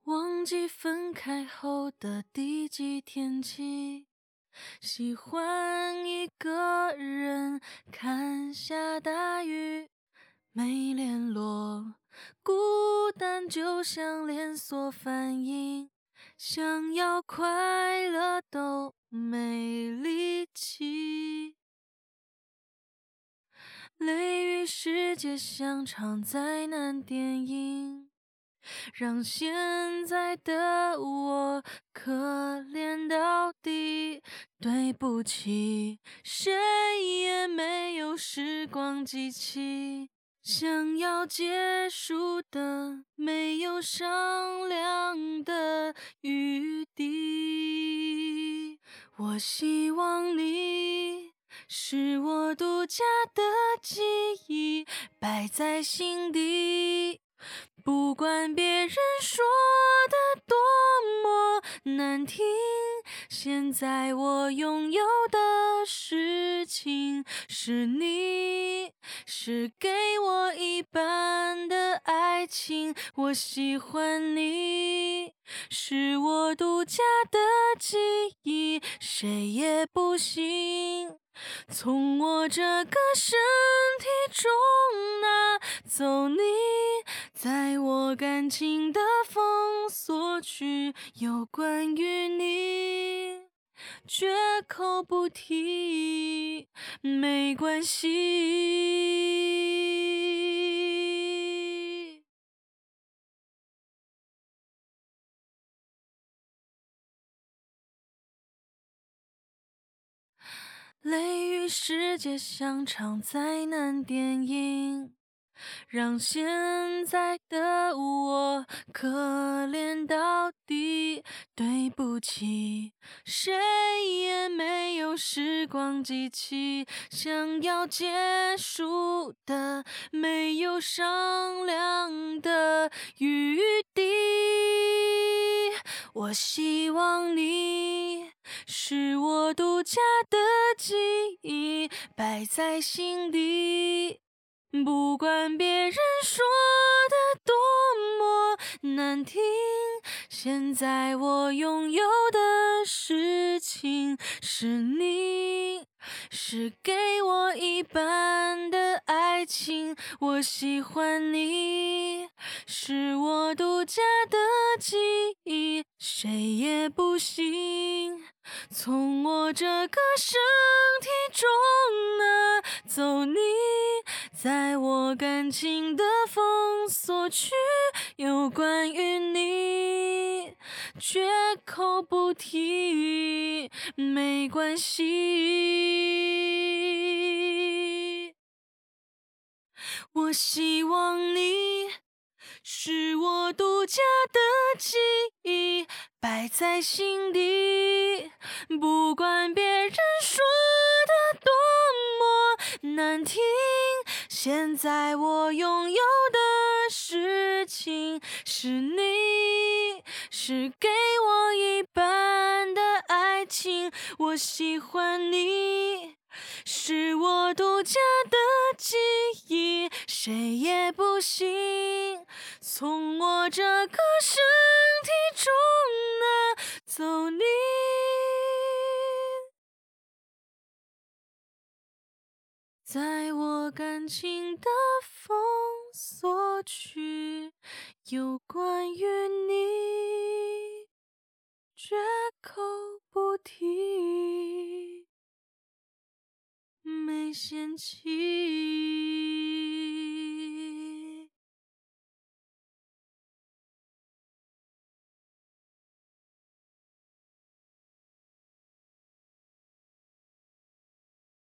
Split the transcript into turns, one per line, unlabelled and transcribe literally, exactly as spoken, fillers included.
忘记分开后的第几天起，喜欢一个人看下大雨，没联络，孤单就像连锁反应，想要快乐都没力气。雷雨世界像场灾难电影，让现在的我可怜到底。对不起，谁也没有时光机器，想要结束的没有商量的余地。我希望你是我独家的记忆，摆在心底，不管别人说的多么难听，现在我拥有的事情是你，是给我一半的爱情。我喜欢你，是我独家的记忆，谁也不行从我这个身体中拿走你。在我感情的封锁区，有关于你绝口不提，没关系。雷雨世界像场灾难电影，让现在的我可怜到底。对不起，谁也没有时光机器，想要结束的没有商量的余地。我希望你是我独家的记忆，摆在心底，不管别人说的多么难听，现在我拥有的事情是你，是给我一半的爱情。我喜欢你，是我独家的记忆，谁也不行从我这个身体中拿走你。在我感情的封锁区，有关于你绝口不提，没关系。我希望你是我独家的记忆，摆在心底，不管别人说的多么难听，现在我拥有的事情是你，是给我一半的爱情。我喜欢你，是我独家的记忆，谁也不行从我这个身体中拿走你。在我感情的封锁区，有关于你绝口不提，没嫌弃。